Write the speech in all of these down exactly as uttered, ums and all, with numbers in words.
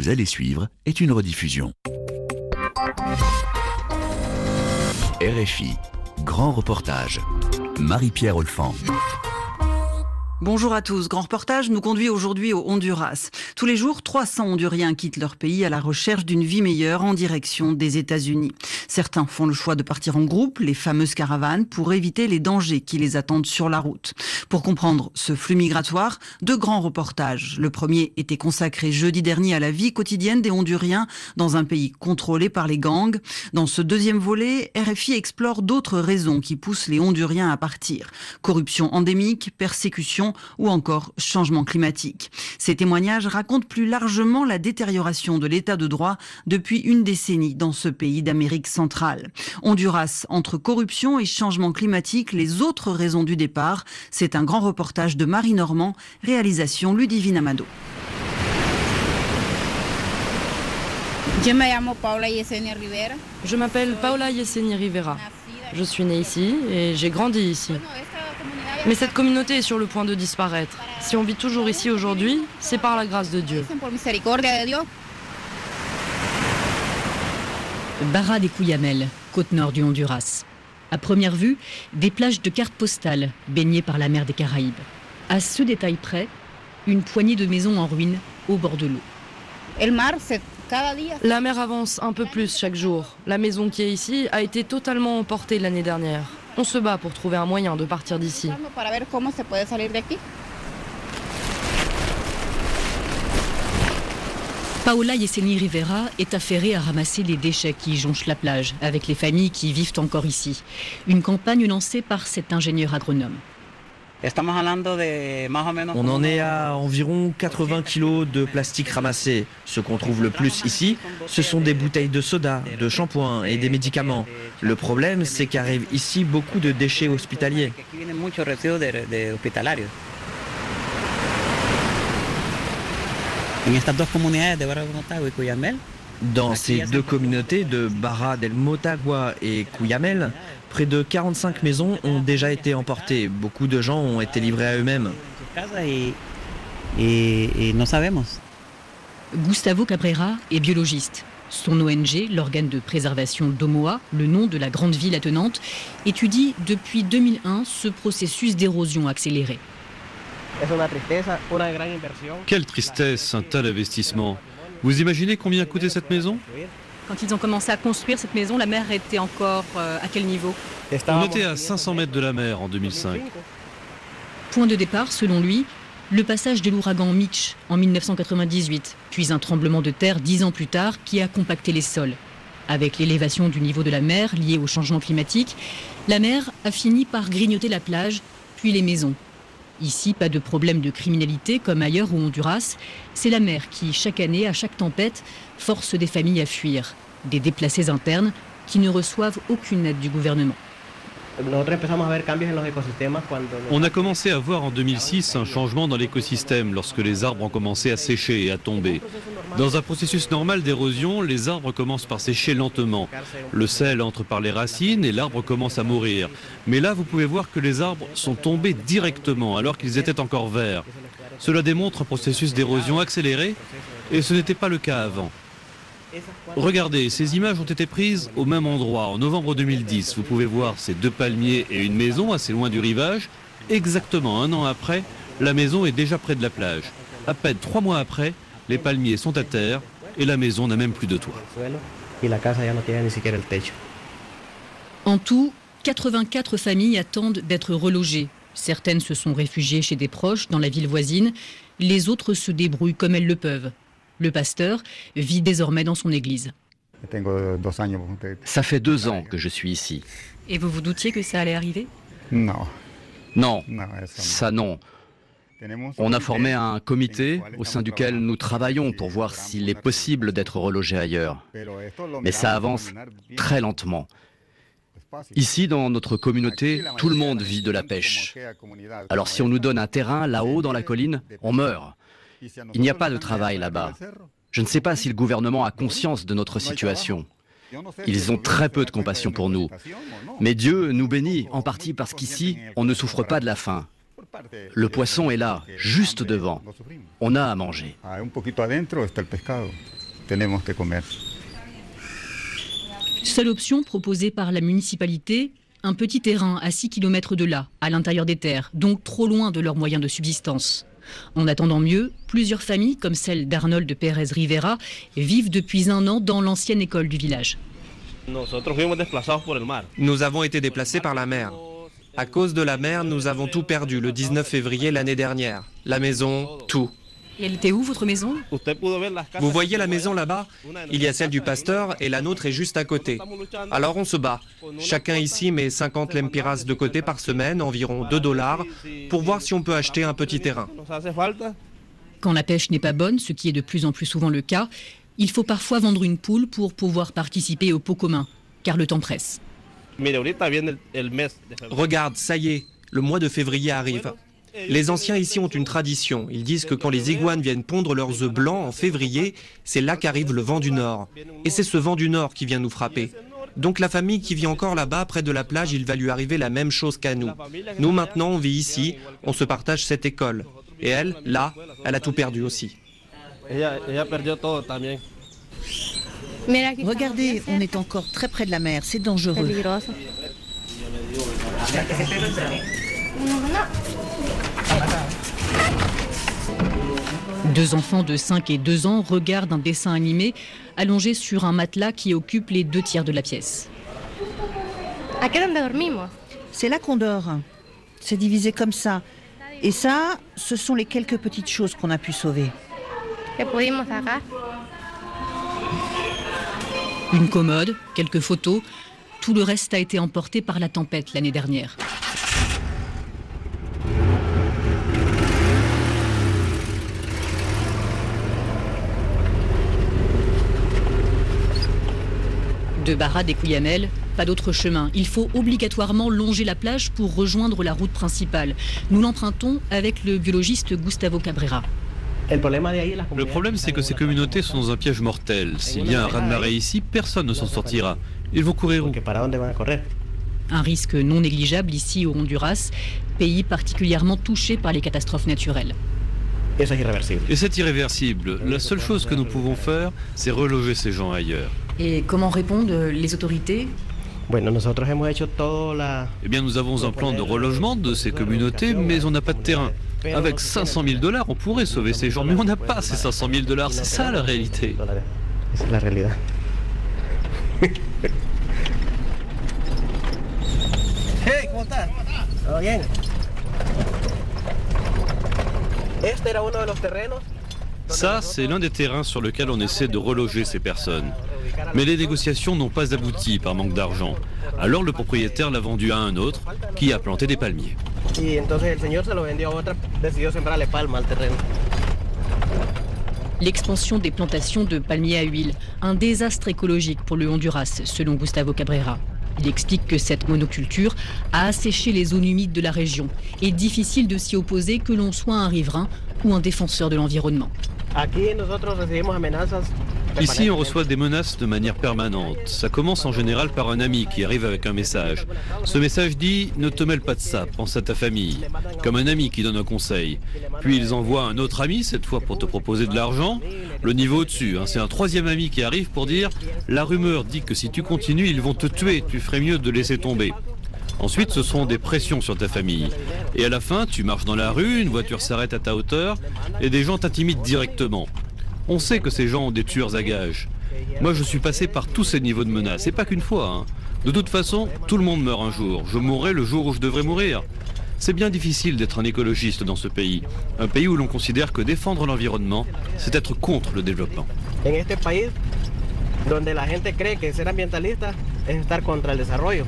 vous allez suivre est une rediffusion. R F I, grand reportage. Marie-Pierre Olfan. Bonjour à tous. Grand reportage nous conduit aujourd'hui au Honduras. Tous les jours, trois cents Honduriens quittent leur pays à la recherche d'une vie meilleure en direction des États-Unis. Certains font le choix de partir en groupe, les fameuses caravanes, pour éviter les dangers qui les attendent sur la route. Pour comprendre ce flux migratoire, deux grands reportages. Le premier était consacré jeudi dernier à la vie quotidienne des Honduriens dans un pays contrôlé par les gangs. Dans ce deuxième volet, R F I explore d'autres raisons qui poussent les Honduriens à partir. Corruption endémique, persécution ou encore changement climatique. Ces témoignages racontent plus largement la détérioration de l'état de droit depuis une décennie dans ce pays d'Amérique centrale. Honduras, entre corruption et changement climatique, les autres raisons du départ. C'est un grand reportage de Marie Normand, réalisation Ludivine Amado. Je m'appelle Paola Yesenia Rivera. Je suis née ici et j'ai grandi ici. Mais cette communauté est sur le point de disparaître. Si on vit toujours ici aujourd'hui, c'est par la grâce de Dieu. Barra de Cuyamel, côte nord du Honduras. À première vue, des plages de cartes postales baignées par la mer des Caraïbes. À ce détail près, une poignée de maisons en ruine au bord de l'eau. La mer avance un peu plus chaque jour. La maison qui est ici a été totalement emportée l'année dernière. On se bat pour trouver un moyen de partir d'ici. Paola Yesenia Rivera est affairée à ramasser les déchets qui jonchent la plage avec les familles qui vivent encore ici. Une campagne lancée par cet ingénieur agronome. On en est à environ quatre-vingts kilos de plastique ramassé. Ce qu'on trouve le plus ici, ce sont des bouteilles de soda, de shampoing et des médicaments. Le problème, c'est qu'arrivent ici beaucoup de déchets hospitaliers. Dans ces deux communautés de Barra del Motagua et Cuyamel, près de quarante-cinq maisons ont déjà été emportées. Beaucoup de gens ont été livrés à eux-mêmes. Gustavo Cabrera est biologiste. Son O N G, l'organe de préservation d'Omoa, le nom de la grande ville attenante, étudie depuis deux mille un ce processus d'érosion accélérée. Quelle tristesse, un tel investissement. Vous imaginez combien a coûté cette maison ? Quand ils ont commencé à construire cette maison, la mer était encore euh, à quel niveau ? On était à cinq cents mètres de la mer en deux mille cinq. Point de départ, selon lui, le passage de l'ouragan Mitch en mille neuf cent quatre-vingt-dix-huit, puis un tremblement de terre dix ans plus tard qui a compacté les sols. Avec l'élévation du niveau de la mer liée au changement climatique, la mer a fini par grignoter la plage, puis les maisons. Ici, pas de problème de criminalité comme ailleurs au Honduras. C'est la mer qui, chaque année, à chaque tempête, force des familles à fuir. Des déplacés internes qui ne reçoivent aucune aide du gouvernement. On a commencé à voir en deux mille six un changement dans l'écosystème lorsque les arbres ont commencé à sécher et à tomber. Dans un processus normal d'érosion, les arbres commencent par sécher lentement. Le sel entre par les racines et l'arbre commence à mourir. Mais là, vous pouvez voir que les arbres sont tombés directement alors qu'ils étaient encore verts. Cela démontre un processus d'érosion accéléré et ce n'était pas le cas avant. Regardez, ces images ont été prises au même endroit en novembre deux mille dix. Vous pouvez voir ces deux palmiers et une maison assez loin du rivage. Exactement un an après, la maison est déjà près de la plage. À peine trois mois après, les palmiers sont à terre et la maison n'a même plus de toit. En tout, quatre-vingt-quatre familles attendent d'être relogées. Certaines se sont réfugiées chez des proches dans la ville voisine. Les autres se débrouillent comme elles le peuvent. Le pasteur vit désormais dans son église. Ça fait deux ans que je suis ici. Et vous vous doutiez que ça allait arriver ? Non. Non, ça non. On a formé un comité au sein duquel nous travaillons pour voir s'il est possible d'être relogé ailleurs. Mais ça avance très lentement. Ici, dans notre communauté, tout le monde vit de la pêche. Alors si on nous donne un terrain là-haut dans la colline, on meurt. Il n'y a pas de travail là-bas. Je ne sais pas si le gouvernement a conscience de notre situation. Ils ont très peu de compassion pour nous. Mais Dieu nous bénit, en partie parce qu'ici, on ne souffre pas de la faim. Le poisson est là, juste devant. On a à manger. Seule option proposée par la municipalité, un petit terrain à six kilomètres de là, à l'intérieur des terres, donc trop loin de leurs moyens de subsistance. En attendant mieux, plusieurs familles, comme celle d'Arnold Pérez Rivera, vivent depuis un an dans l'ancienne école du village. Nous avons été déplacés par la mer. À cause de la mer, nous avons tout perdu le dix-neuf février l'année dernière. La maison, tout. Et elle était où, votre maison? Vous voyez la maison là-bas? Il y a celle du pasteur et la nôtre est juste à côté. Alors on se bat. Chacun ici met cinquante lempiras de côté par semaine, environ deux dollars, pour voir si on peut acheter un petit terrain. Quand la pêche n'est pas bonne, ce qui est de plus en plus souvent le cas, il faut parfois vendre une poule pour pouvoir participer au pot commun, car le temps presse. Regarde, ça y est, le mois de février arrive. Les anciens ici ont une tradition. Ils disent que quand les iguanes viennent pondre leurs œufs blancs en février, c'est là qu'arrive le vent du nord. Et c'est ce vent du nord qui vient nous frapper. Donc la famille qui vit encore là-bas, près de la plage, il va lui arriver la même chose qu'à nous. Nous maintenant, on vit ici, on se partage cette école. Et elle, là, elle a tout perdu aussi. Regardez, on est encore très près de la mer, c'est dangereux. Deux enfants de cinq et deux ans regardent un dessin animé allongé sur un matelas qui occupe les deux tiers de la pièce. C'est là qu'on dort. C'est divisé comme ça. Et ça, ce sont les quelques petites choses qu'on a pu sauver. Une commode, quelques photos, tout le reste a été emporté par la tempête l'année dernière. De Barra des Cuyamel, pas d'autre chemin. Il faut obligatoirement longer la plage pour rejoindre la route principale. Nous l'empruntons avec le biologiste Gustavo Cabrera. Le problème, c'est que ces communautés sont dans un piège mortel. S'il y a un raz-de-marée ici, personne ne s'en sortira. Ils vont courir où? Un risque non négligeable ici au Honduras, pays particulièrement touché par les catastrophes naturelles. Et c'est irréversible. La seule chose que nous pouvons faire, c'est reloger ces gens ailleurs. Et comment répondent les autorités? Eh bien, nous avons un plan de relogement de ces communautés, mais on n'a pas de terrain. Avec cinq cent mille dollars, on pourrait sauver ces gens, mais on n'a pas ces cinq cent mille dollars. C'est ça la réalité. Hey, comment estás? ¿Todo bien? Este era uno de los terrenos. Ça, c'est l'un des terrains sur lequel on essaie de reloger ces personnes. Mais les négociations n'ont pas abouti par manque d'argent. Alors le propriétaire l'a vendu à un autre qui a planté des palmiers. L'expansion des plantations de palmiers à huile, un désastre écologique pour le Honduras, selon Gustavo Cabrera. Il explique que cette monoculture a asséché les zones humides de la région et difficile de s'y opposer que l'on soit un riverain ou un défenseur de l'environnement. Ici, on reçoit des menaces de manière permanente. Ça commence en général par un ami qui arrive avec un message. Ce message dit « Ne te mêle pas de ça, pense à ta famille », comme un ami qui donne un conseil. Puis ils envoient un autre ami, cette fois pour te proposer de l'argent. Le niveau au-dessus, hein, c'est un troisième ami qui arrive pour dire « La rumeur dit que si tu continues, ils vont te tuer, tu ferais mieux de laisser tomber ». Ensuite, ce sont des pressions sur ta famille. Et à la fin, tu marches dans la rue, une voiture s'arrête à ta hauteur et des gens t'intimident directement. On sait que ces gens ont des tueurs à gages. Moi, je suis passé par tous ces niveaux de menaces, et pas qu'une fois. Hein. De toute façon, tout le monde meurt un jour. Je mourrai le jour où je devrais mourir. C'est bien difficile d'être un écologiste dans ce pays. Un pays où l'on considère que défendre l'environnement, c'est être contre le développement. En este país, donde la gente cree que ser ambientalista es estar contra el desarrollo.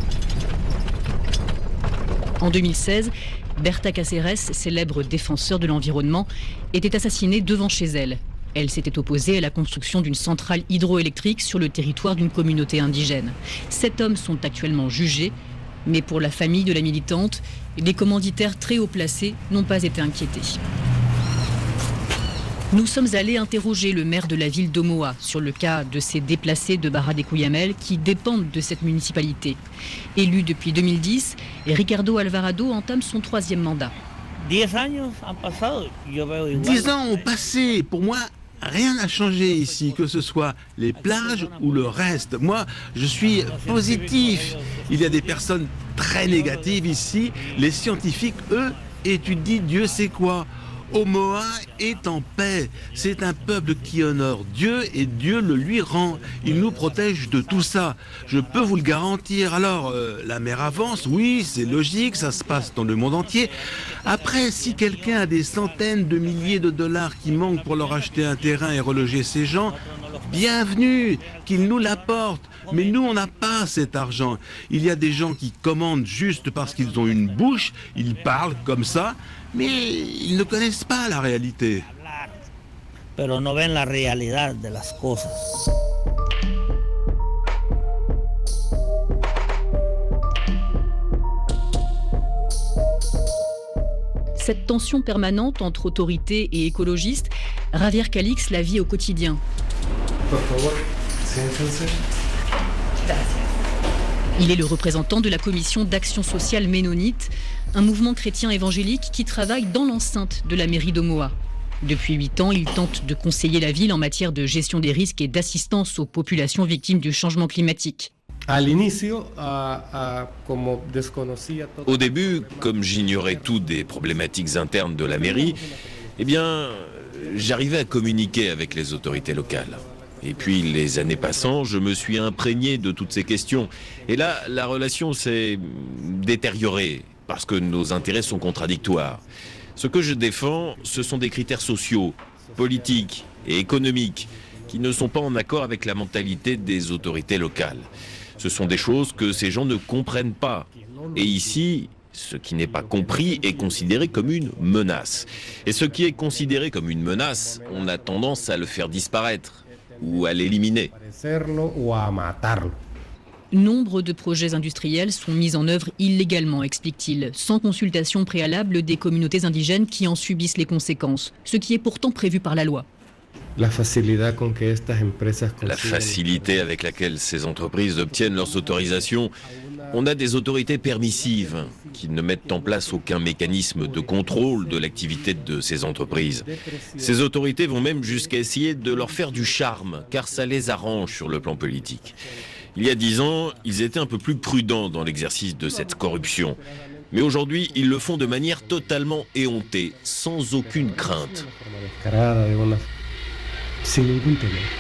En deux mille seize, Berta Cáceres, célèbre défenseur de l'environnement, était assassinée devant chez elle. Elle s'était opposée à la construction d'une centrale hydroélectrique sur le territoire d'une communauté indigène. Sept hommes sont actuellement jugés, mais pour la famille de la militante, les commanditaires très haut placés n'ont pas été inquiétés. Nous sommes allés interroger le maire de la ville d'Omoa sur le cas de ces déplacés de Barra des Cuyamel qui dépendent de cette municipalité. Élu depuis deux mille dix, Ricardo Alvarado entame son troisième mandat. Dix ans ont passé. Pour moi, rien n'a changé ici, que ce soit les plages ou le reste. Moi, je suis positif. Il y a des personnes très négatives ici. Les scientifiques, eux, étudient Dieu sait quoi. Omoa est en paix. C'est un peuple qui honore Dieu et Dieu le lui rend. Il nous protège de tout ça. Je peux vous le garantir. Alors, euh, la mer avance, oui, c'est logique, ça se passe dans le monde entier. Après, si quelqu'un a des centaines de milliers de dollars qui manquent pour leur acheter un terrain et reloger ces gens, bienvenue, qu'il nous l'apporte. Mais nous, on n'a pas cet argent. Il y a des gens qui commandent juste parce qu'ils ont une bouche, ils parlent comme ça, mais ils ne connaissent pas la réalité. Pero no ven la realidad de las cosas. Cette tension permanente entre autorités et écologistes, Javier Calix la vit au quotidien. Il est le représentant de la commission d'action sociale ménonite, un mouvement chrétien évangélique qui travaille dans l'enceinte de la mairie d'Omoa. Depuis huit ans, il tente de conseiller la ville en matière de gestion des risques et d'assistance aux populations victimes du changement climatique. Au début, comme j'ignorais tout des problématiques internes de la mairie, eh bien, j'arrivais à communiquer avec les autorités locales. Et puis, les années passant, je me suis imprégné de toutes ces questions. Et là, la relation s'est détériorée, parce que nos intérêts sont contradictoires. Ce que je défends, ce sont des critères sociaux, politiques et économiques, qui ne sont pas en accord avec la mentalité des autorités locales. Ce sont des choses que ces gens ne comprennent pas. Et ici, ce qui n'est pas compris est considéré comme une menace. Et ce qui est considéré comme une menace, on a tendance à le faire disparaître ou à l'éliminer. Nombre de projets industriels sont mis en œuvre illégalement, explique-t-il, sans consultation préalable des communautés indigènes qui en subissent les conséquences, ce qui est pourtant prévu par la loi. La facilité avec laquelle ces entreprises obtiennent leurs autorisations. On a des autorités permissives qui ne mettent en place aucun mécanisme de contrôle de l'activité de ces entreprises. Ces autorités vont même jusqu'à essayer de leur faire du charme, car ça les arrange sur le plan politique. Il y a dix ans, ils étaient un peu plus prudents dans l'exercice de cette corruption. Mais aujourd'hui, ils le font de manière totalement éhontée, sans aucune crainte. Ciudadano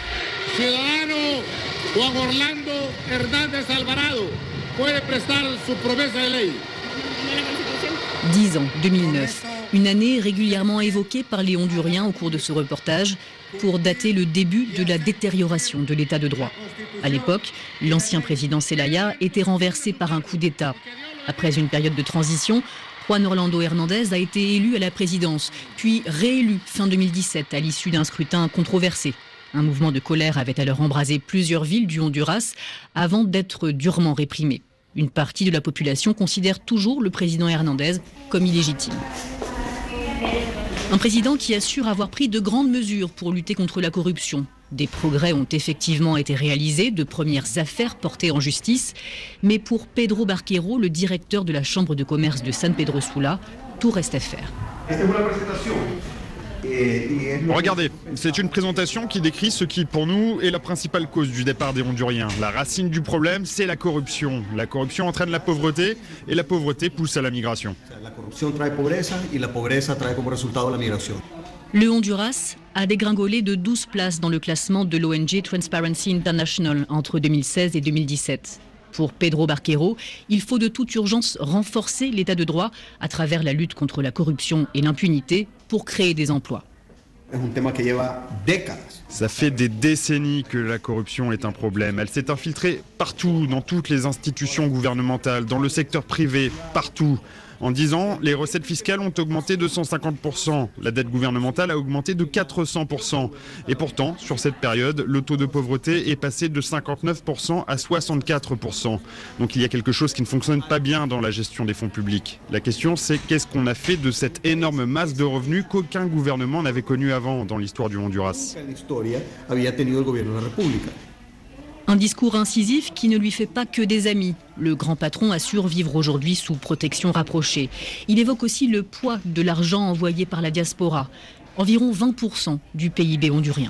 Juan Orlando Hernández Alvarado puede prestar su promesa de ley. dix ans, deux mille neuf, une année régulièrement évoquée par les Honduriens au cours de ce reportage pour dater le début de la détérioration de l'état de droit. À l'époque, l'ancien président Zelaya était renversé par un coup d'État. Après une période de transition, Juan Orlando Hernández a été élu à la présidence, puis réélu fin deux mille dix-sept à l'issue d'un scrutin controversé. Un mouvement de colère avait alors embrasé plusieurs villes du Honduras avant d'être durement réprimé. Une partie de la population considère toujours le président Hernández comme illégitime. Un président qui assure avoir pris de grandes mesures pour lutter contre la corruption. Des progrès ont effectivement été réalisés, de premières affaires portées en justice. Mais pour Pedro Barquero, le directeur de la Chambre de commerce de San Pedro Sula, tout reste à faire. Regardez, c'est une présentation qui décrit ce qui, pour nous, est la principale cause du départ des Honduriens. La racine du problème, c'est la corruption. La corruption entraîne la pauvreté, et la pauvreté pousse à la migration. Le Honduras a dégringolé de douze places dans le classement de l'O N G Transparency International entre deux mille seize et deux mille dix-sept. Pour Pedro Barquero, il faut de toute urgence renforcer l'état de droit à travers la lutte contre la corruption et l'impunité pour créer des emplois. Ça fait des décennies que la corruption est un problème. Elle s'est infiltrée partout, dans toutes les institutions gouvernementales, dans le secteur privé, partout. En dix ans, les recettes fiscales ont augmenté de cent cinquante pour cent. La dette gouvernementale a augmenté de quatre cents pour cent. Et pourtant, sur cette période, le taux de pauvreté est passé de cinquante-neuf pour cent à soixante-quatre pour cent. Donc il y a quelque chose qui ne fonctionne pas bien dans la gestion des fonds publics. La question, c'est qu'est-ce qu'on a fait de cette énorme masse de revenus qu'aucun gouvernement n'avait connue avant dans l'histoire du Honduras. Un discours incisif qui ne lui fait pas que des amis. Le grand patron assure vivre aujourd'hui sous protection rapprochée. Il évoque aussi le poids de l'argent envoyé par la diaspora. environ vingt pour cent du P I B hondurien.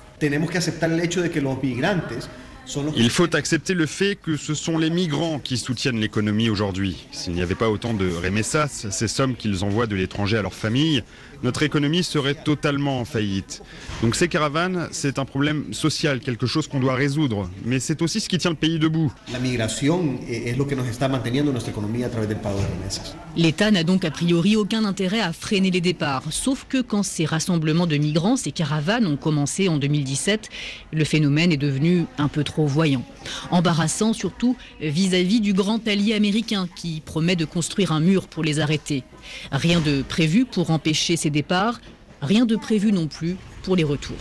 Il faut accepter le fait que ce sont les migrants qui soutiennent l'économie aujourd'hui. S'il n'y avait pas autant de remessas, ces sommes qu'ils envoient de l'étranger à leurs familles, notre économie serait totalement en faillite. Donc ces caravanes, c'est un problème social, quelque chose qu'on doit résoudre. Mais c'est aussi ce qui tient le pays debout. La migration est ce qui nous está manteniendo nuestra economía a través del pago de remesas. L'État n'a donc a priori aucun intérêt à freiner les départs. Sauf que quand ces rassemblements de migrants, ces caravanes ont commencé en deux mille dix-sept, le phénomène est devenu un peu trop voyant. Embarrassant surtout vis-à-vis du grand allié américain qui promet de construire un mur pour les arrêter. Rien de prévu pour empêcher ces départs, rien de prévu non plus pour les retours.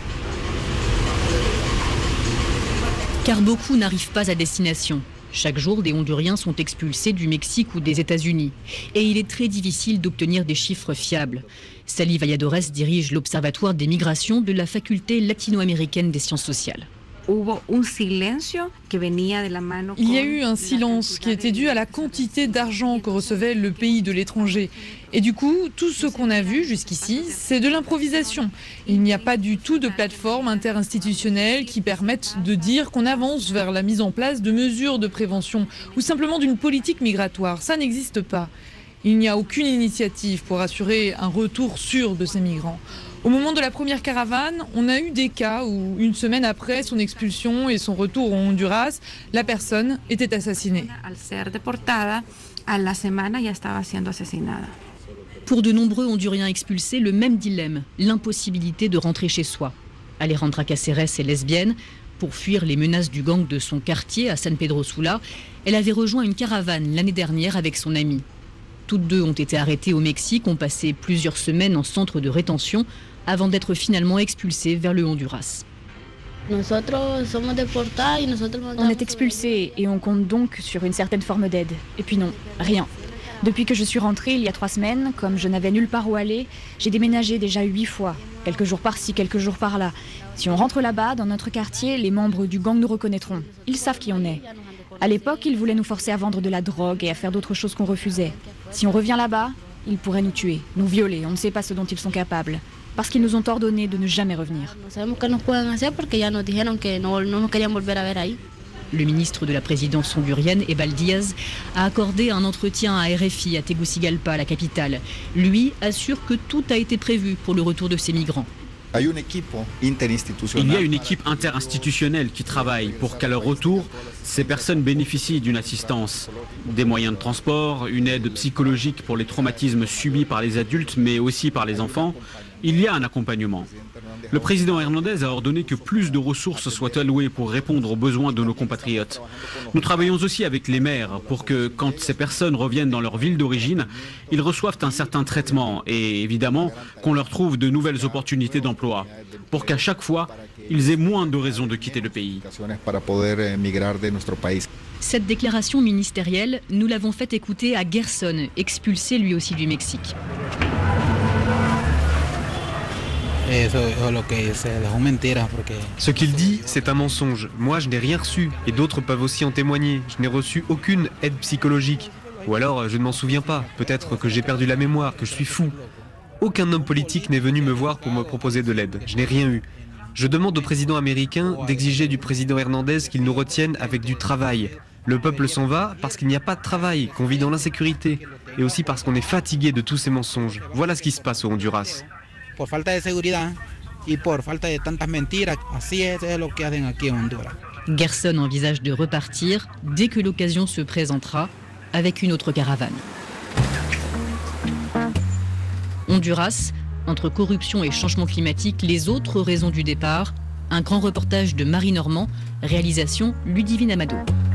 Car beaucoup n'arrivent pas à destination. Chaque jour, des Honduriens sont expulsés du Mexique ou des États-Unis. Et il est très difficile d'obtenir des chiffres fiables. Sally Valladores dirige l'Observatoire des migrations de la faculté latino-américaine des sciences sociales. Il y a eu un silence qui était dû à la quantité d'argent que recevait le pays de l'étranger. Et du coup, tout ce qu'on a vu jusqu'ici, c'est de l'improvisation. Il n'y a pas du tout de plateforme interinstitutionnelle qui permette de dire qu'on avance vers la mise en place de mesures de prévention ou simplement d'une politique migratoire. Ça n'existe pas. Il n'y a aucune initiative pour assurer un retour sûr de ces migrants. Au moment de la première caravane, on a eu des cas où, une semaine après son expulsion et son retour au Honduras, la personne était assassinée. Pour de nombreux Honduriens expulsés, le même dilemme, l'impossibilité de rentrer chez soi. Alejandra Caceres est lesbienne. Pour fuir les menaces du gang de son quartier à San Pedro Sula, elle avait rejoint une caravane l'année dernière avec son amie. Toutes deux ont été arrêtées au Mexique, ont passé plusieurs semaines en centre de rétention avant d'être finalement expulsées vers le Honduras. On est expulsés et on compte donc sur une certaine forme d'aide. Et puis non, rien. Depuis que je suis rentrée il y a trois semaines, comme je n'avais nulle part où aller, j'ai déménagé déjà huit fois. Quelques jours par-ci, quelques jours par-là. Si on rentre là-bas, dans notre quartier, les membres du gang nous reconnaîtront. Ils savent qui on est. À l'époque, ils voulaient nous forcer à vendre de la drogue et à faire d'autres choses qu'on refusait. Si on revient là-bas, ils pourraient nous tuer, nous violer. On ne sait pas ce dont ils sont capables. Parce qu'ils nous ont ordonné de ne jamais revenir. Le ministre de la présidence hondurienne, Ebal Diaz, a accordé un entretien à R F I à Tegucigalpa, la capitale. Lui assure que tout a été prévu pour le retour de ces migrants. Il y a une équipe interinstitutionnelle qui travaille pour qu'à leur retour, ces personnes bénéficient d'une assistance, des moyens de transport, une aide psychologique pour les traumatismes subis par les adultes mais aussi par les enfants. Il y a un accompagnement. Le président Hernandez a ordonné que plus de ressources soient allouées pour répondre aux besoins de nos compatriotes. Nous travaillons aussi avec les maires pour que, quand ces personnes reviennent dans leur ville d'origine, ils reçoivent un certain traitement et évidemment qu'on leur trouve de nouvelles opportunités d'emploi, pour qu'à chaque fois, ils aient moins de raisons de quitter le pays. Cette déclaration ministérielle, nous l'avons fait écouter à Gerson, expulsé lui aussi du Mexique. Ce qu'il dit, c'est un mensonge. Moi, je n'ai rien reçu, et d'autres peuvent aussi en témoigner. Je n'ai reçu aucune aide psychologique. Ou alors, je ne m'en souviens pas. Peut-être que j'ai perdu la mémoire, que je suis fou. Aucun homme politique n'est venu me voir pour me proposer de l'aide. Je n'ai rien eu. Je demande au président américain d'exiger du président Hernandez qu'il nous retienne avec du travail. Le peuple s'en va parce qu'il n'y a pas de travail, qu'on vit dans l'insécurité, et aussi parce qu'on est fatigué de tous ces mensonges. Voilà ce qui se passe au Honduras. Por falta de seguridad y por falta de tantas mentiras, así es lo que hacen aquí en Honduras. Gerson envisage de repartir dès que l'occasion se présentera avec une autre caravane. Honduras, entre corruption et changement climatique, les autres raisons du départ. Un grand reportage de Marie Normand, réalisation Ludivine Amado.